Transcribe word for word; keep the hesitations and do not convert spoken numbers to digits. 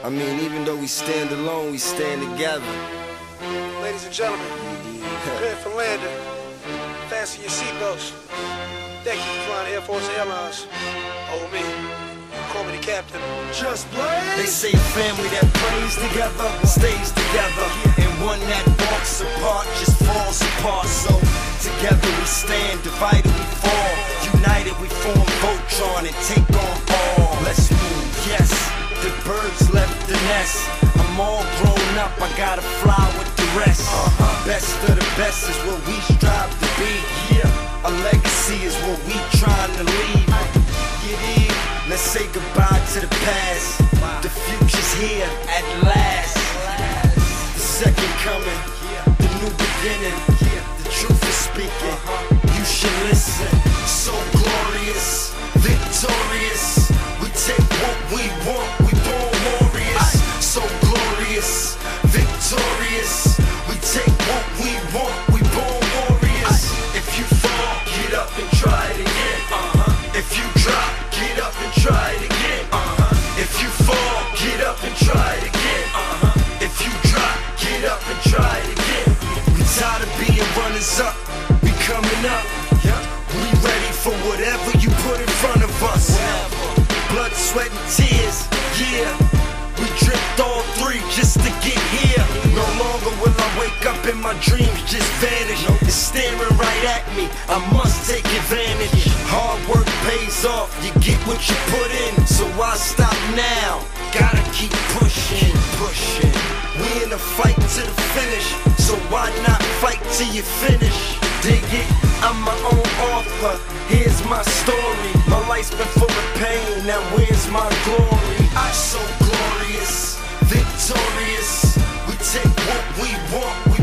I mean, even though we stand alone, we stand together. Ladies and gentlemen, prepare for landing. Fasten your seatbelts. Thank you for flying Air Force Airlines. Oh me, call me the captain. Just blaze. They say family that prays together stays together, and one that walks apart just falls apart. So together we stand, divided we fall, united we form Voltron and take on all. Let's move, yes. The birds left the nest. I'm all grown up, I gotta fly with the rest. Uh-huh. Best of the best is what we strive to be. Yeah, a legacy is what we trying to leave. Get in, let's say goodbye to the past. The future's here at last. The second coming, the new beginning. The truth is speaking, you should listen. So glorious, victorious. We take what we want, we born warriors. So glorious, victorious. We take what we want, we born warriors. If you fall, get up and try it again. Uh-huh. If you drop, get up and try it again. Uh-huh. If you fall, get up and try it again. Uh-huh. If you drop, get up and try it again. We tired of being runners up, we coming up. We ready for whatever you put in front of us. Blood, sweat, and tears, yeah. We dripped all three just to get here. No longer will I wake up and my dreams just vanish. It's staring right at me, I must take advantage. Hard work pays off, you get what you put in. So why stop now? Gotta keep pushing, pushing. We in a fight to the finish, so why not fight till you finish? Dig it, I'm my own author, here's my story. My life's been full of pain, now where's my glory? I'm so glorious, victorious. We take what we want.